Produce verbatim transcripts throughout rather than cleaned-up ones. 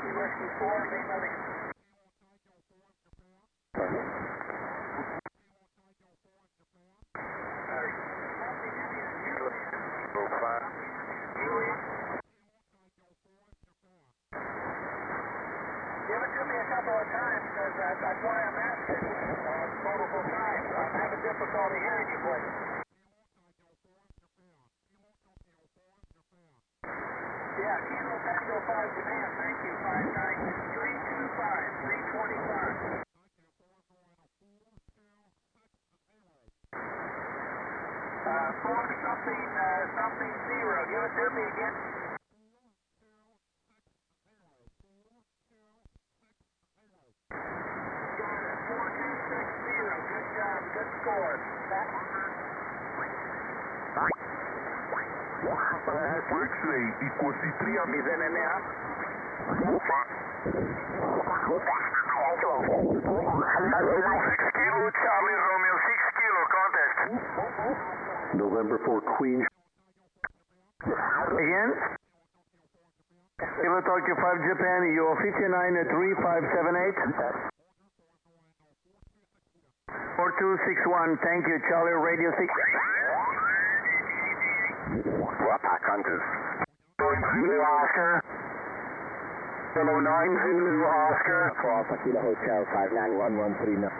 Whiskey four, leave nothing. Give it to me a couple of times, because uh, that's why I'm asking. Uh, multiple times. I'm having difficulty hearing you, please. Yeah, Kilo Tango five Japan, thank you. five nine three two five, three twenty-five. Uh, four something, uh, something zero. Give it to me again. four two six zero. Good job, good score. X-ray είκοσι τρία μηδέν εννέα. Kilo Charlie Romeo six kilo contest. November four Queen. Again? Kilo Tokyo five Japan, U fifty-nine three five seven eight. four two six one, thank you, Charlie Radio six. Pack Hunters. Zulu Oscar. Hello nine Zulu Oscar. For Alpha Kilo Hotel five nine one one three nine.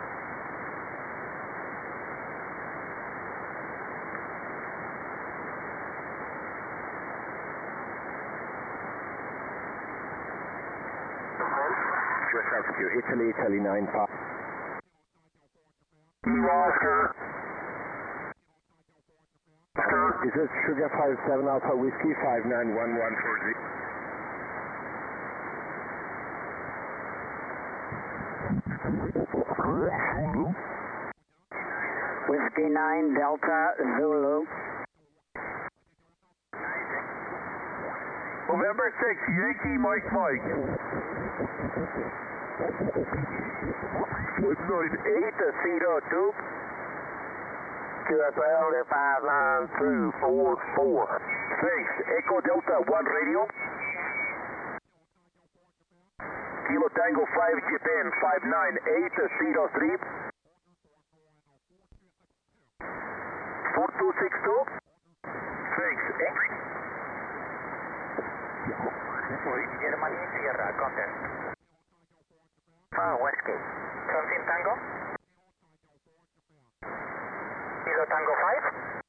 U S altitude Italy, Italy nine five. Zulu Oscar. This is Sugar five seven Alpha Whiskey five nine one one four zero. Whiskey nine Delta Zulu. November six, Yankee Mike Mike. Noise eight zero two. Q S L five nine two four four. Thanks, Echo Delta one radio. Kilo Tango five Japan five nine eight zero three. four two six two. Thanks, Germany Sierra, contest. Ah, Whiskey. Something Tango? Kilo Tango five?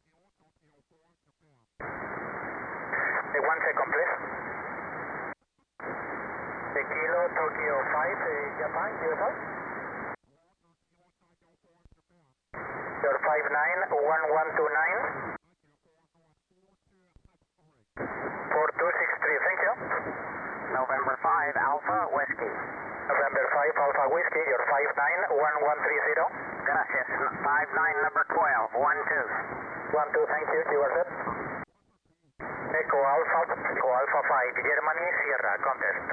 Uh, one second, please. The Kilo Tokyo five, uh, Japan, U S A? Your five nine one one two nine. four two six three, thank you. November five Alpha Whiskey. November five Alpha Whiskey, your five nine one one three zero. Gracias. five nine number twelve, one two. one two, thank you, you are set. Echo Alpha, Echo Alpha five, Germany Sierra, contest.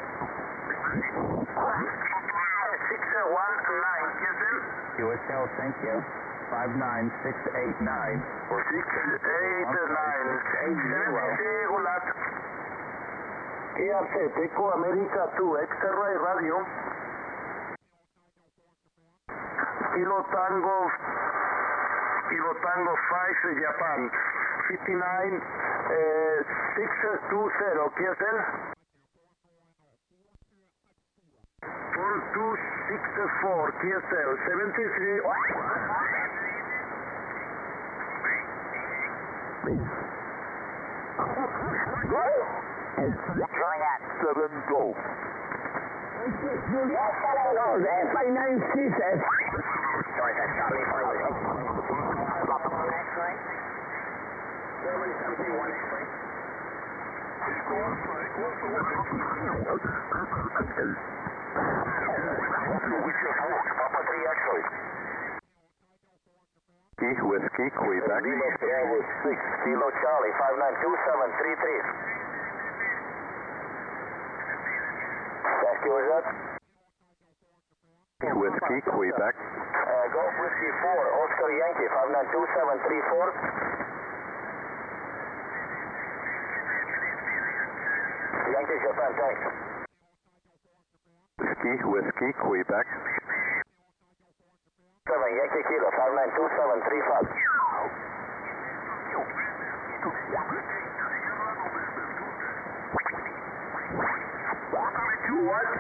six one nine, Houston. U S L, thank you. five nine six eight nine. six eight nine. Regular. K R Z, Echo America two, X-Ray Radio. Kilo Tango, Kilo Tango five Japan, fifty-nine six two zero, Q S L. four two six four, Q S L, seventy-three. Juliet. seven Golf. Juliet, seven Golf, F I nine six F. Sorry, that's Charlie for you. X-ray. Germany seventeen one X-ray. Papa three X-ray. Whiskey, Quebec. Lima Bravo six, Kilo Charlie, five nine two seven three three. Thank you, is that? Whiskey, Quebec. Uh, Golf Whiskey four, Oscar Yankee, five nine two seven three four. Yankee Japan, thanks. Yankee Whiskey, Quebec. seven Yankee Kilo, five nine two seven three five. What?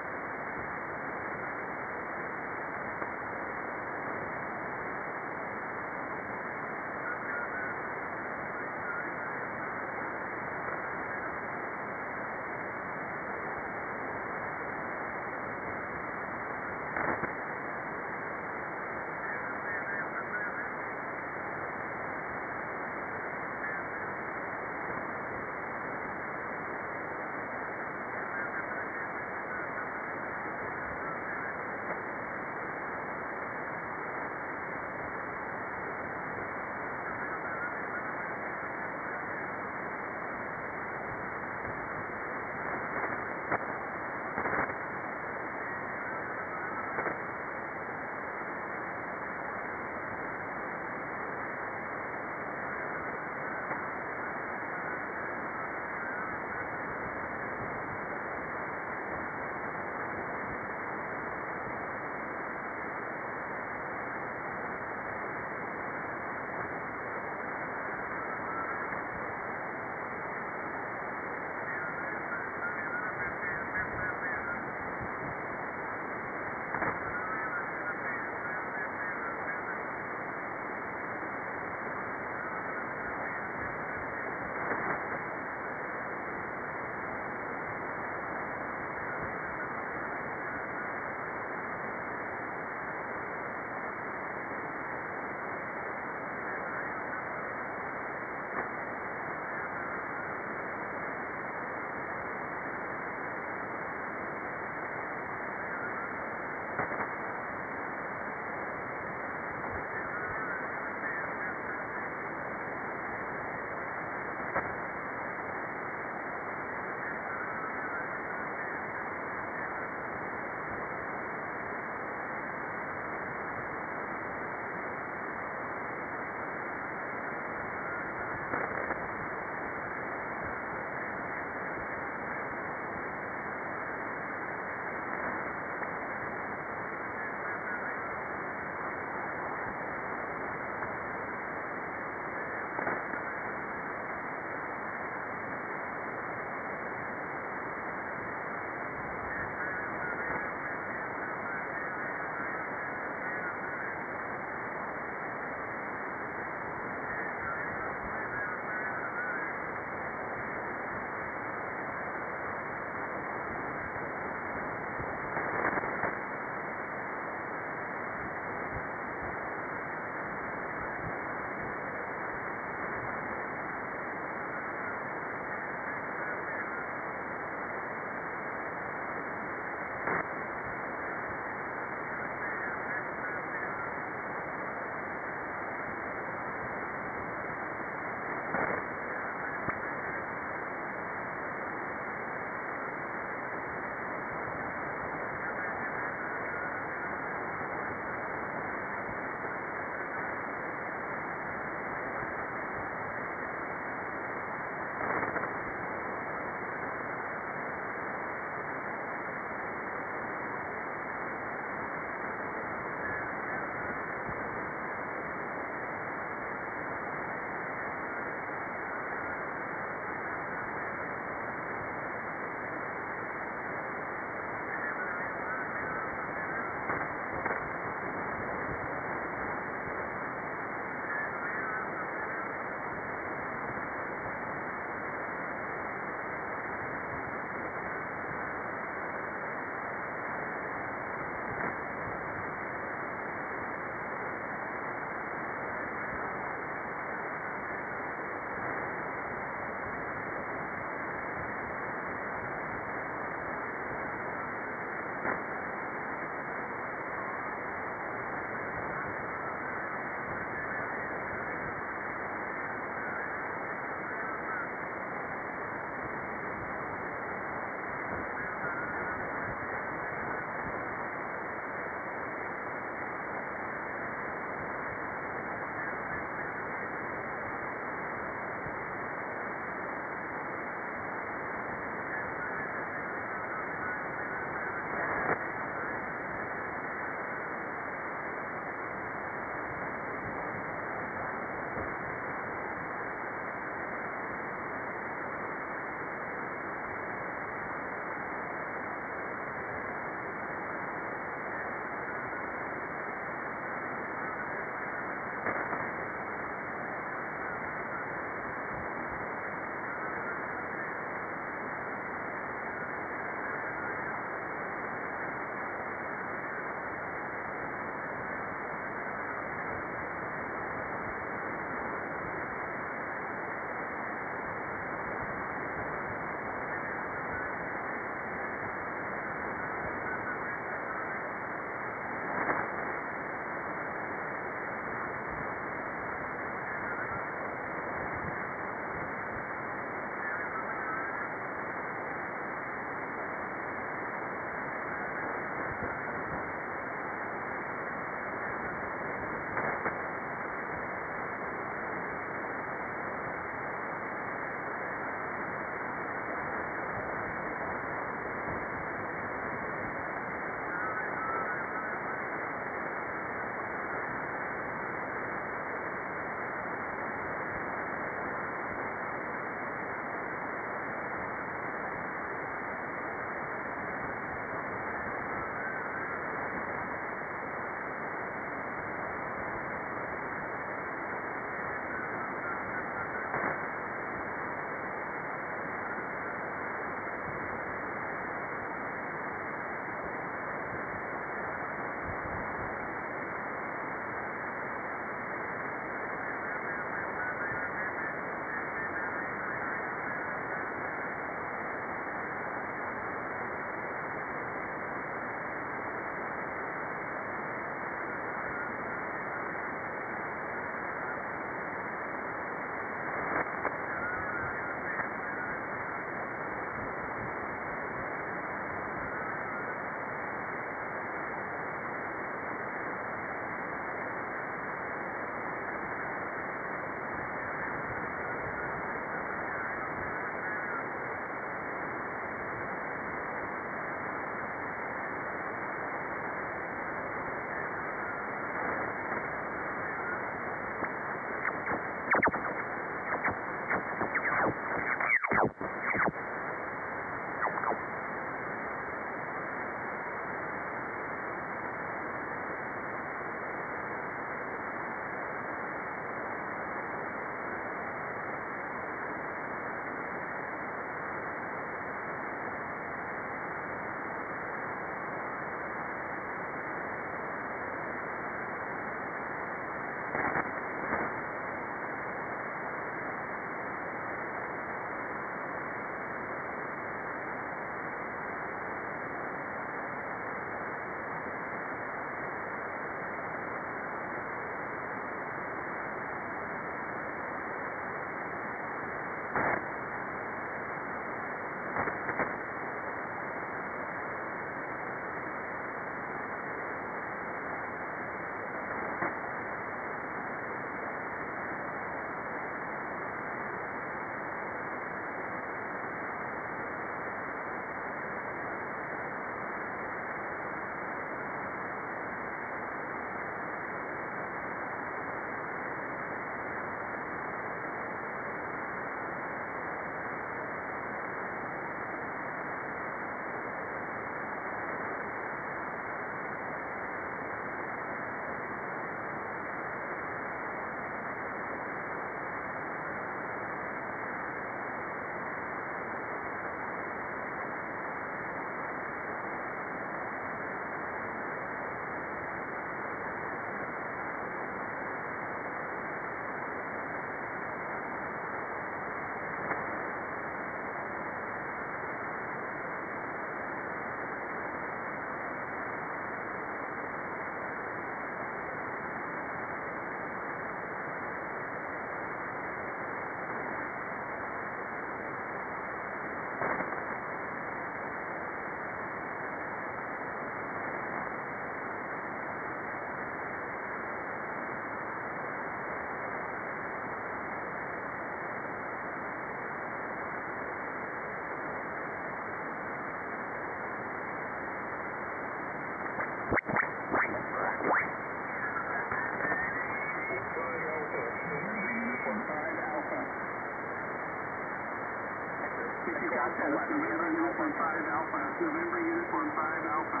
Alpha.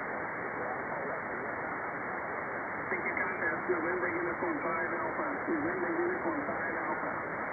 Thank you, contest. November Uniform five Alpha. November Uniform five Alpha.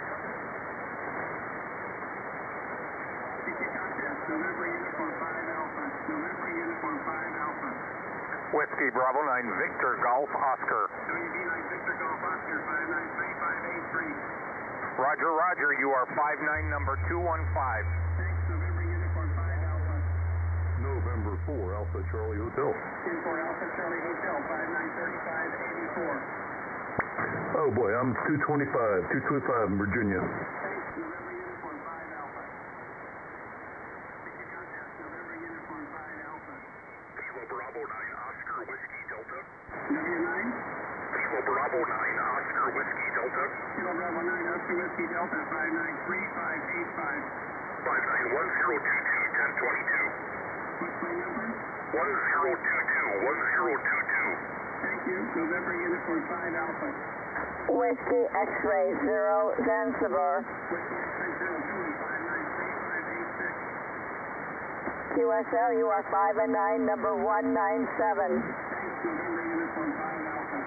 Thank you, contest. November Uniform five Alpha. November Uniform five Alpha. Whiskey Bravo nine Victor Golf Oscar. W B nine Victor Golf Oscar five nine three five eight three. Roger, Roger. You are five nine number two one five. Thanks. November Uniform five Alpha. November four Alpha Charlie Hotel. Uniform Alpha Charlie Hotel five nine three five eight four. Oh boy, I'm two twenty-five, two twenty-five in Virginia. Thanks. November Uniform five Alpha. Thank you, contest. November Uniform five Alpha. Kilo Bravo nine Oscar Whiskey Delta. W nine. Kilo Bravo nine Oscar Whiskey Delta. Kilo Bravo nine Oscar Whiskey Delta five nine three five eight five. five nine one zero two two ten twenty-two. What's my number? one zero two two one zero two two. Thank you. November Uniform five Alpha. Whiskey X-ray zero Zanzibar. Whiskey X-ray zero two five nine three five eight six. Q S L, you are five and nine, number one nine seven. Thanks. November Uniform five Alpha.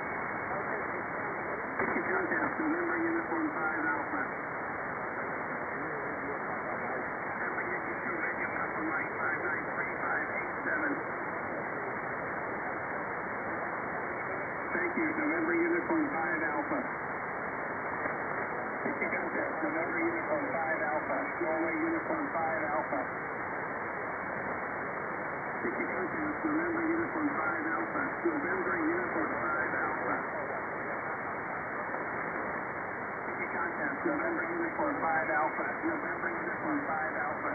Thank you, contest. November Uniform five Alpha. November Yankee two Radio Papa Mike five nine three five eight seven. Thank you. November Uniform five Alpha. Thank you, contest. November Uniform five Alpha. Norway Uniform five Alpha. Thank you, contest. November Uniform five Alpha. November Uniform five Alpha. Thank you, contest. November Uniform five Alpha. November Uniform five Alpha.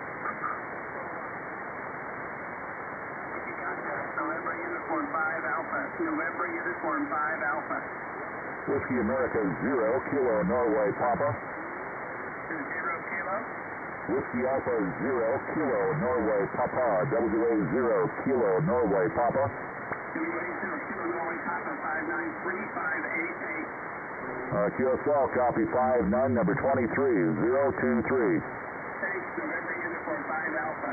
Thank you, contest. November Uniform five Alpha. November Uniform five Alpha. Whiskey America zero Kilo Norway Papa. Two zero kilo. Whiskey Alpha zero Kilo Norway Papa. W A zero Kilo Norway Papa. W A zero kilo Norway Papa five nine three five eight eight. Uh, Q S L copy five nine number twenty-three zero two three. Thanks. November Uniform five Alpha.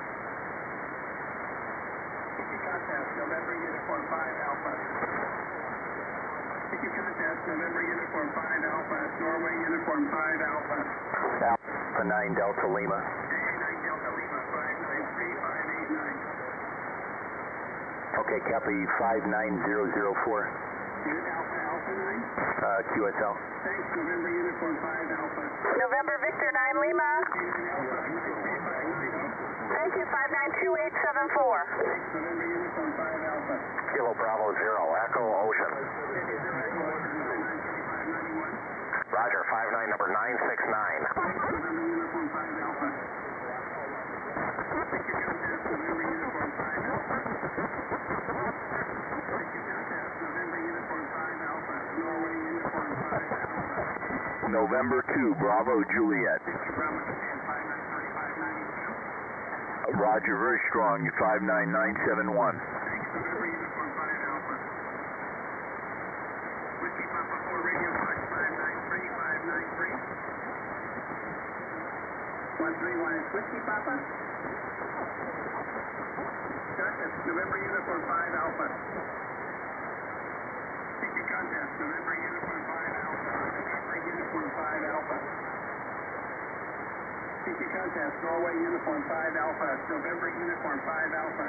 Thank you, contest. November Uniform five Alpha. Thank you, contest. November Uniform five Alpha. Norway Uniform five Alpha. Alpha nine Delta Lima. nine Delta Lima five nine three five eight nine. Okay, copy five nine zero zero four. Unit Alpha Alpha nine. Uh, Q S L. Thanks. November Uniform five Alpha. November Victor nine Lima. nine Alpha nine three five nine zero. Thank you, five nine two eight seven four. Thanks. November Uniform five Alpha. Kilo Bravo zero Echo Ocean. Roger, five nine number nine six nine. November Uniform five Alpha. Thank you, contest. November Uniform five Alpha. Thank you, contest. November Uniform five Alpha. Norway Uniform five Alpha. November two Bravo Juliet. Thank you, Bravo Japan five nine three five nine two. Roger, very strong. five nine nine seven one. Thanks. November Uniform five Alpha. Whiskey Papa four Radio Fox five nine three five nine three. one three one is Whiskey Papa. Contest. November Uniform five Alpha. Thank you, contest. November Uniform five Alpha. November Uniform five Alpha. Thank you, contest. Norway Uniform five Alpha. November Uniform five Alpha.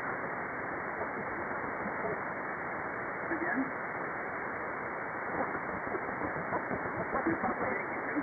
Again? Your Papa Yankee two?